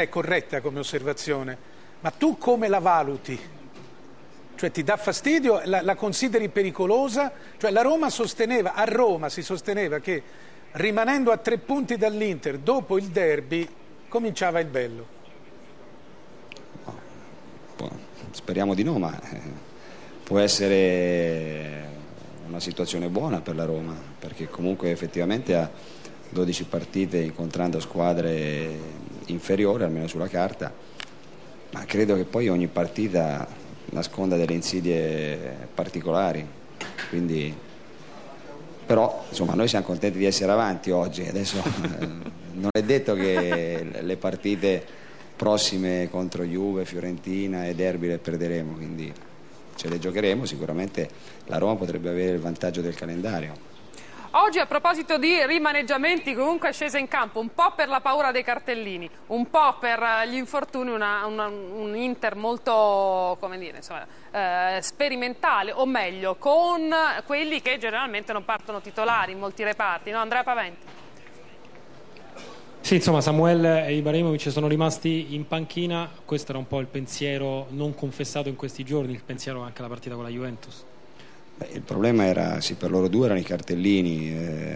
È corretta come osservazione, ma tu come la valuti? Cioè ti dà fastidio? La consideri pericolosa? Cioè la Roma sosteneva, a Roma si sosteneva che rimanendo a 3 punti dall'Inter dopo il derby cominciava il bello. Speriamo di no, ma può essere una situazione buona per la Roma, perché comunque effettivamente ha 12 partite incontrando squadre inferiori, almeno sulla carta, ma credo che poi ogni partita nasconda delle insidie particolari, quindi però insomma noi siamo contenti di essere avanti oggi. Adesso non è detto che le partite prossime contro Juve, Fiorentina e derby le perderemo, quindi ce le giocheremo. Sicuramente la Roma potrebbe avere il vantaggio del calendario. Oggi, a proposito di rimaneggiamenti, comunque è scesa in campo un po' per la paura dei cartellini, un po' per gli infortuni, un Inter molto, come dire, insomma, sperimentale, o meglio, con quelli che generalmente non partono titolari in molti reparti, no? Andrea Paventi. Sì, insomma, Samuel e Ibrahimovic sono rimasti in panchina. Questo era un po' il pensiero non confessato in questi giorni, il pensiero anche alla partita con la Juventus. Il problema era, sì, per loro due erano i cartellini,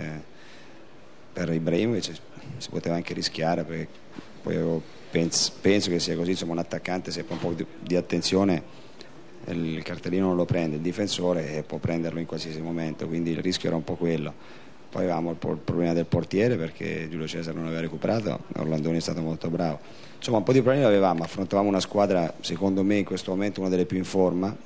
per Ibrahimovic si poteva anche rischiare, perché poi penso che sia così, insomma, un attaccante se fa un po' di attenzione il cartellino non lo prende, il difensore può prenderlo in qualsiasi momento, quindi il rischio era un po' quello. Poi avevamo il problema del portiere, perché Giulio Cesare non aveva recuperato, Orlandoni è stato molto bravo, insomma un po' di problemi avevamo, affrontavamo una squadra secondo me in questo momento una delle più in forma,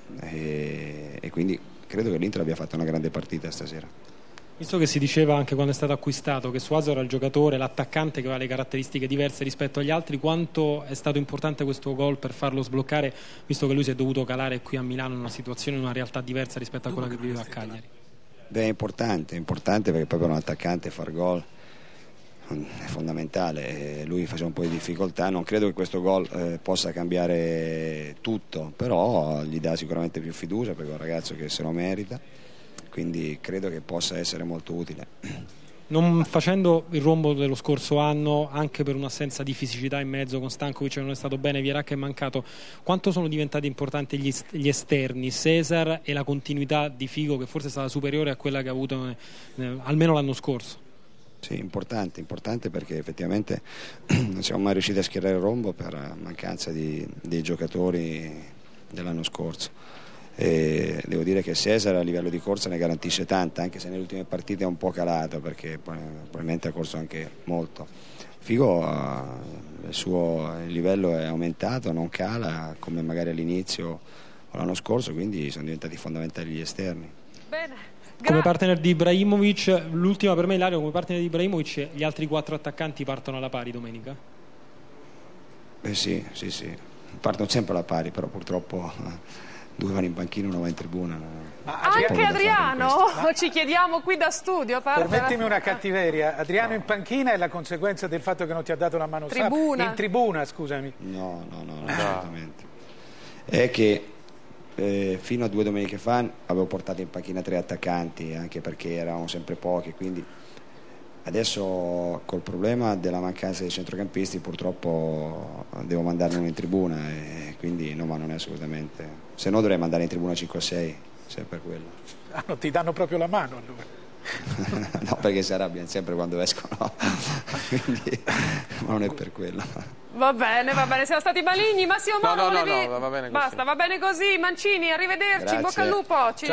e quindi credo che l'Inter abbia fatto una grande partita stasera. Visto che si diceva anche quando è stato acquistato che Suazo era il giocatore, l'attaccante che aveva le caratteristiche diverse rispetto agli altri, quanto è stato importante questo gol per farlo sbloccare, visto che lui si è dovuto calare qui a Milano in una situazione, in una realtà diversa rispetto a quella che viveva a Cagliari? Beh, è importante perché poi per un attaccante far gol è fondamentale. Lui faceva un po' di difficoltà, non credo che questo gol possa cambiare tutto, però gli dà sicuramente più fiducia, perché è un ragazzo che se lo merita, quindi credo che possa essere molto utile. Non facendo il rombo dello scorso anno, anche per un'assenza di fisicità in mezzo, con Stankovic non è stato bene, Vieira che è mancato, quanto sono diventati importanti gli esterni, Cesar e la continuità di Figo, che forse è stata superiore a quella che ha avuto almeno l'anno scorso? Sì, importante perché effettivamente non siamo mai riusciti a schierare il rombo per mancanza dei giocatori dell'anno scorso. E devo dire che Cesar a livello di corsa ne garantisce tanta, anche se nelle ultime partite è un po' calato, perché probabilmente ha corso anche molto. Figo, il suo livello è aumentato, non cala come magari all'inizio o l'anno scorso, quindi sono diventati fondamentali gli esterni. Bene. Come partner di Ibrahimovic, l'ultima per me, Ilario, come partner di Ibrahimovic, gli altri 4 attaccanti partono alla pari domenica? Beh sì, partono sempre alla pari, però purtroppo 2 vanno in panchina, 1 va in tribuna. Anche Adriano? Ci chiediamo qui da studio. Permettimi una cattiveria, Adriano in panchina è la conseguenza del fatto che non ti ha dato la mano in tribuna, scusami. No, assolutamente. È che fino a 2 domeniche fa avevo portato in panchina 3 attaccanti, anche perché eravamo sempre pochi, quindi adesso col problema della mancanza dei centrocampisti purtroppo devo mandarne uno in tribuna, e quindi no, ma non è assolutamente, se no dovrei mandare in tribuna 5 o 6, se è per quello. Non ti danno proprio la mano allora? No, perché si arrabbiano sempre quando escono, quindi non è per quello. Va bene, siamo stati maligni. Massimo Moro, no, va bene così. Basta, va bene così. Mancini, arrivederci, Grazie. bocca al lupo.